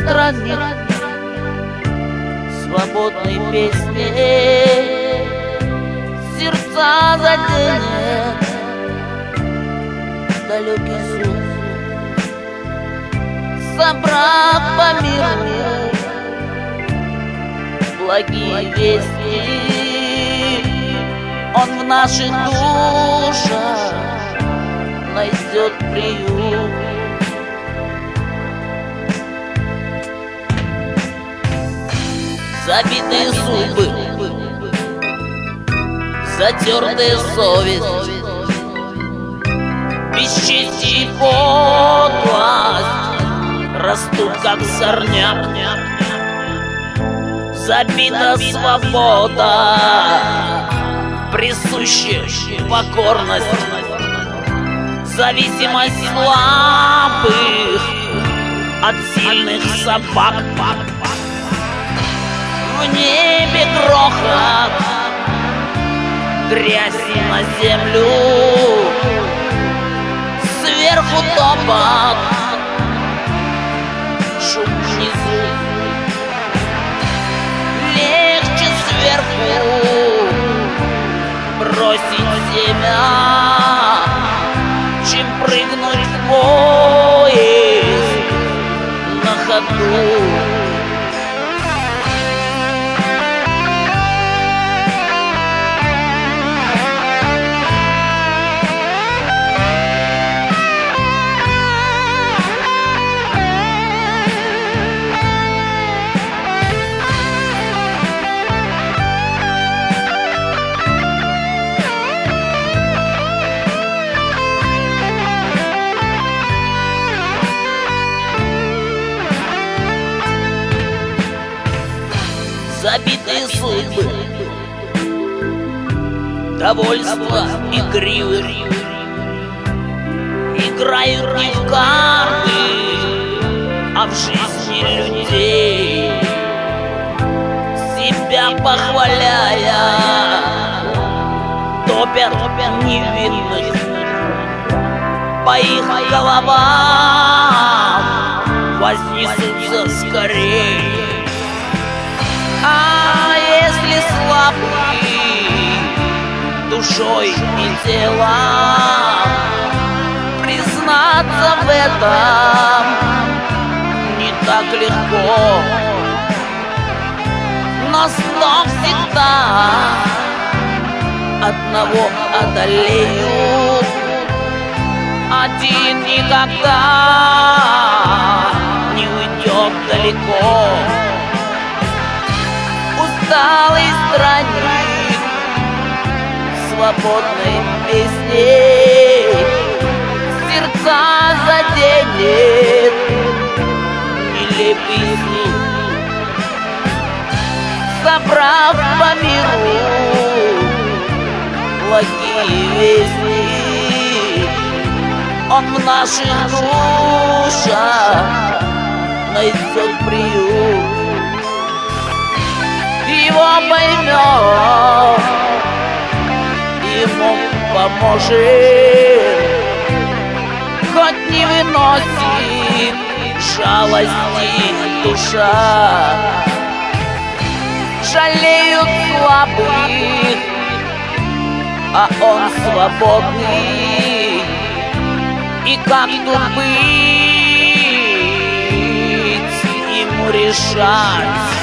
странник свободной песни сердца заденет далекий звук, собрав по миру благие вести. Он в наших душах найдет приют. Забитые зубы, затертая совесть, бесчестие и подлость растут как сорняк. Забита свобода, присущая покорность, зависимость слабых от сильных собак. В небе грохот, грязь на землю, сверху топот, шум внизу. Легче сверху бросить семя, чем прыгнуть в поезд на ходу. Забитые судьбы, довольство и гривы играют не в карты, а в жизни людей. Себя похваляя, топят невинных, по их головам вознесутся скорей. А если слабый душой и телом, признаться в этом не так легко. Но снов всегда одного одолеют, один никогда не уйдет далеко. Усталый странник свободной песни сердца заденет нелепый звук, собрав по миру благие вести. Он в наших душах найдет приют. Его поймет, ему поможет, хоть не выносит жалости душа. Жалеют слабых, а он свободный. И как тут быть, ему решать?